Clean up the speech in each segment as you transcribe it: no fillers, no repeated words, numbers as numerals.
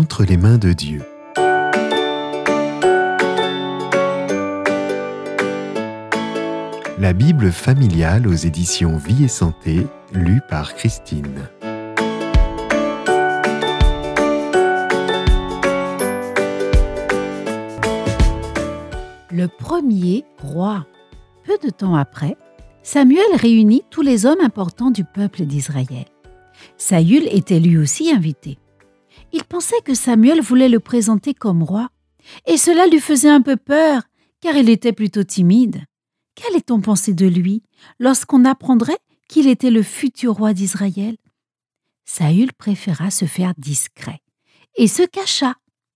entre les mains de Dieu. La Bible familiale aux éditions Vie et Santé, lue par Christine. Le premier roi. Peu de temps après, Samuel réunit tous les hommes importants du peuple d'Israël. Saül était lui aussi invité. Il pensait que Samuel voulait le présenter comme roi, et cela lui faisait un peu peur, car il était plutôt timide. Qu'allait-on penser de lui lorsqu'on apprendrait qu'il était le futur roi d'Israël? Saül préféra se faire discret et se cacha.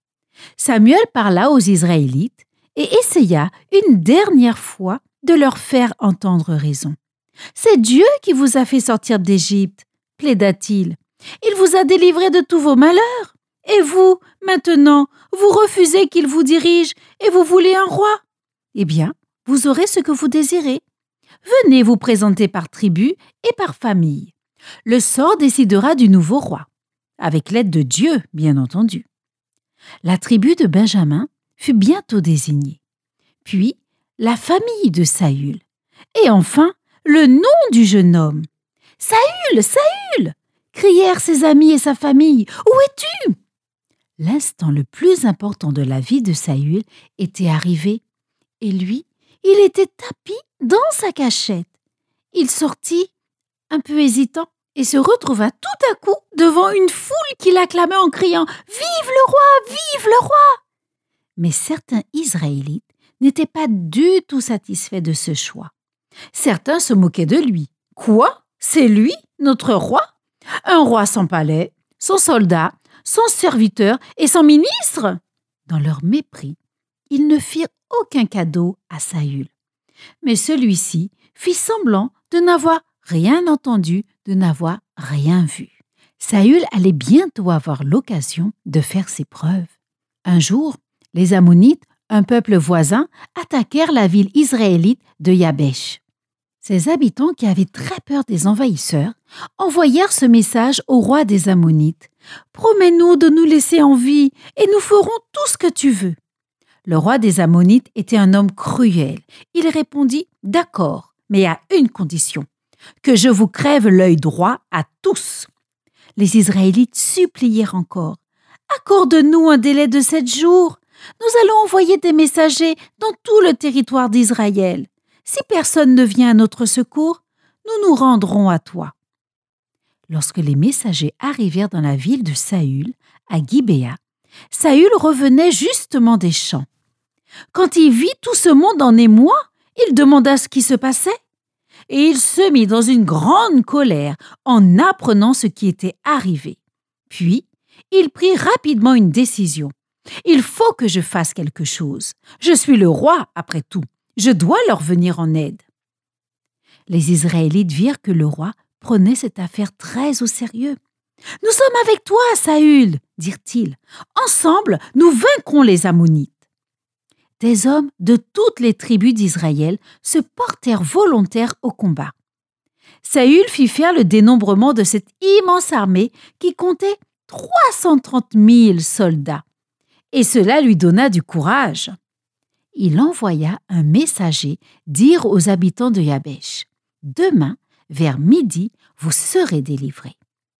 Samuel parla aux Israélites et essaya une dernière fois de leur faire entendre raison. « C'est Dieu qui vous a fait sortir d'Égypte, plaida-t-il. Il vous a délivré de tous vos malheurs. Et vous, maintenant, vous refusez qu'il vous dirige et vous voulez un roi. Eh bien, vous aurez ce que vous désirez. Venez vous présenter par tribu et par famille. Le sort décidera du nouveau roi, avec l'aide de Dieu, bien entendu. » La tribu de Benjamin fut bientôt désignée, puis la famille de Saül, et enfin le nom du jeune homme. « Saül, Saül !» crièrent ses amis et sa famille. « Où es-tu » L'instant le plus important de la vie de Saül était arrivé, et lui, il était tapi dans sa cachette. Il sortit, un peu hésitant, et se retrouva tout à coup devant une foule qui l'acclamait en criant « Vive le roi! Vive le roi !» Mais certains Israélites n'étaient pas du tout satisfaits de ce choix. Certains se moquaient de lui. « Quoi? C'est lui, notre roi? Un roi sans palais, sans soldats, sans serviteurs et sans ministres ?» Dans leur mépris, ils ne firent aucun cadeau à Saül. Mais celui-ci fit semblant de n'avoir rien entendu, de n'avoir rien vu. Saül allait bientôt avoir l'occasion de faire ses preuves. Un jour, les Ammonites, un peuple voisin, attaquèrent la ville israélite de Yabesh. Ses habitants, qui avaient très peur des envahisseurs, envoyèrent ce message au roi des Ammonites. « Promets-nous de nous laisser en vie et nous ferons tout ce que tu veux. » Le roi des Ammonites était un homme cruel. Il répondit « D'accord, mais à une condition, que je vous crève l'œil droit à tous. » Les Israélites supplièrent encore « Accorde-nous un délai de 7 jours. Nous allons envoyer des messagers dans tout le territoire d'Israël. Si personne ne vient à notre secours, nous nous rendrons à toi. » Lorsque les messagers arrivèrent dans la ville de Saül, à Gibéa, Saül revenait justement des champs. Quand il vit tout ce monde en émoi, il demanda ce qui se passait. Et il se mit dans une grande colère en apprenant ce qui était arrivé. Puis, il prit rapidement une décision. « Il faut que je fasse quelque chose. Je suis le roi, après tout. Je dois leur venir en aide. » Les Israélites virent que le roi prenait cette affaire très au sérieux. « Nous sommes avec toi, Saül, » dirent-ils. « Ensemble, nous vaincrons les Ammonites. » Des hommes de toutes les tribus d'Israël se portèrent volontaires au combat. Saül fit faire le dénombrement de cette immense armée qui comptait 330 000 soldats. Et cela lui donna du courage. Il envoya un messager dire aux habitants de Yabesh « Demain, vers midi, vous serez délivrés. »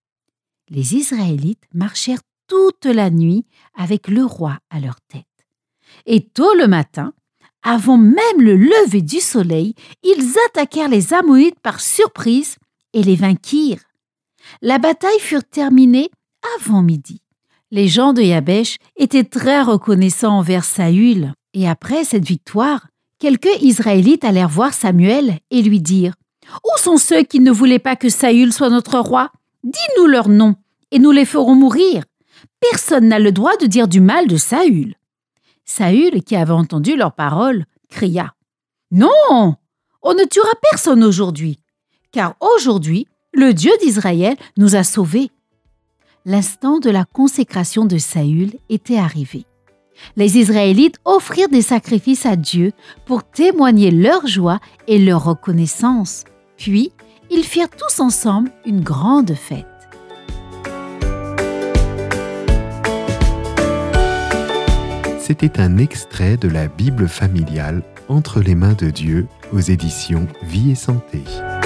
Les Israélites marchèrent toute la nuit avec le roi à leur tête. Et tôt le matin, avant même le lever du soleil, ils attaquèrent les Ammonites par surprise et les vainquirent. La bataille fut terminée avant midi. Les gens de Yabesh étaient très reconnaissants envers Saül. Et après cette victoire, quelques Israélites allèrent voir Samuel et lui dirent « Où sont ceux qui ne voulaient pas que Saül soit notre roi? Dis-nous leurs noms et nous les ferons mourir. Personne n'a le droit de dire du mal de Saül. » Saül, qui avait entendu leurs paroles, cria « Non, on ne tuera personne aujourd'hui, car aujourd'hui, le Dieu d'Israël nous a sauvés. » L'instant de la consécration de Saül était arrivé. Les Israélites offrirent des sacrifices à Dieu pour témoigner leur joie et leur reconnaissance. Puis, ils firent tous ensemble une grande fête. C'était un extrait de la Bible familiale Entre les mains de Dieu aux éditions Vie et Santé.